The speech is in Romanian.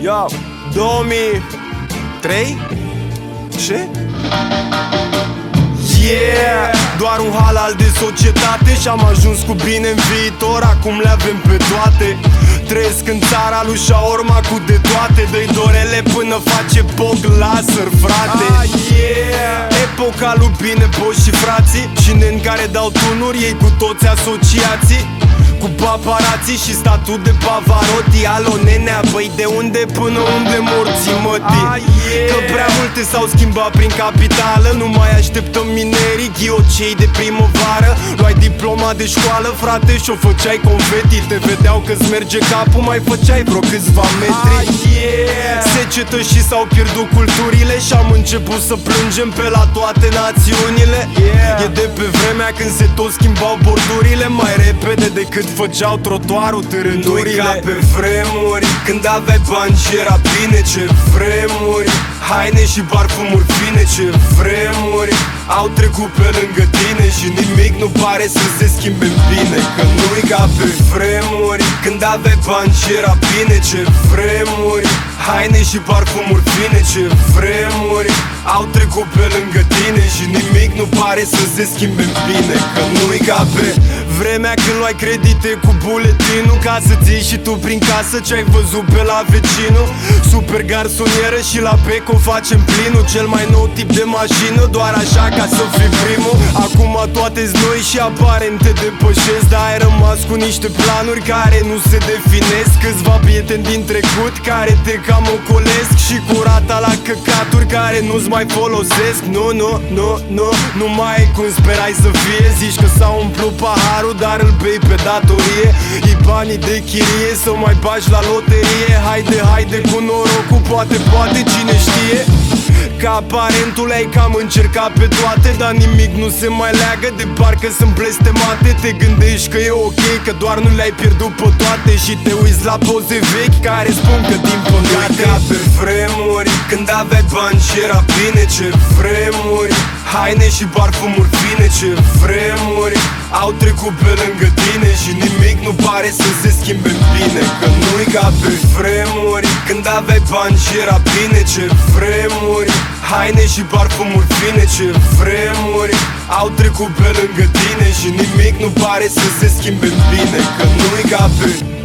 Yo, 2003? Ce? Yeah! Doar un halal de societate și-am ajuns cu bine în viitor, acum le avem pe toate. Trăiesc în țara lui Shaorma cu de toate, dă-i dorele până face poc laser, frate. Epoca lui Bine Boss și frații și neni care dau tunuri, ei cu toți asociații, cu paparații și statut de Pavarotti. Alo nenea, băi de unde până unde morții mătii? Că prea multe s-au schimbat prin capitală, nu mai așteptăm minerii, ghiocei de primăvară. Luai diploma de școală, frate, și-o făceai confeti. Te vedeau că-ți merge capul, mai făceai vreo câțiva metri. Secetă și s-au pierdut culturile și-am început să plângem pe la toate națiunile. E de pe vremea când se tot schimbau bordurile mai repede decât făceau trotuarul târândurile. Nu-i ca pe vremuri, când aveai bani și era bine. Ce vremuri, haine și parfumuri fine. Ce vremuri au trecut pe lângă tine și nimic nu pare să se schimbe bine. Că nu-i ca pe vremuri, când aveai bani și era bine. Ce vremuri, haine și parfumuri fine. Ce vremuri au trecut pe lângă tine și nimic nu pare să se schimbe bine. Că nu-i ca pe vremea când luai credite cu buletinul ca să-ți iei și tu prin casă ce-ai văzut pe la vecinul. Super garsonieră și la Beko facem plinul. Cel mai nou tip de mașină, doar așa ca să fii primul. Acum toate-s noi și aparent te depășesc, dar ai rămas cu niște planuri care nu se definesc. Câțiva prieteni din trecut care te cam ocolesc și cu rata la căcaturi care nu-ți mai folosesc. Nu mai ai cum sperai să fie. Zici că s-a umplut paharul, dar îl bei pe datorie. I banii de chirie să mai bagi la loterie. Haide cu norocul, poate cine știe. Ca aparentul ai cam încercat pe toate, dar nimic nu se mai leagă de parcă sunt blestemate. Te gândești că e ok, că doar nu le-ai pierdut pe toate și te uiți la poze vechi care spun că din păcate. Ca pe vremuri, când aveai bani și era bine. Ce vremuri, haine și parfumuri fine. Ce vremuri au trecut pe lângă tine și nimic nu pare să se schimbe bine. Că nu-i ca pe vremuri, când aveai bani și era bine. Ce vremuri, haine și parfumuri fine. Ce vremuri au trecut pe lângă tine și nimic nu pare să se schimbe bine. Că nu-i ca pe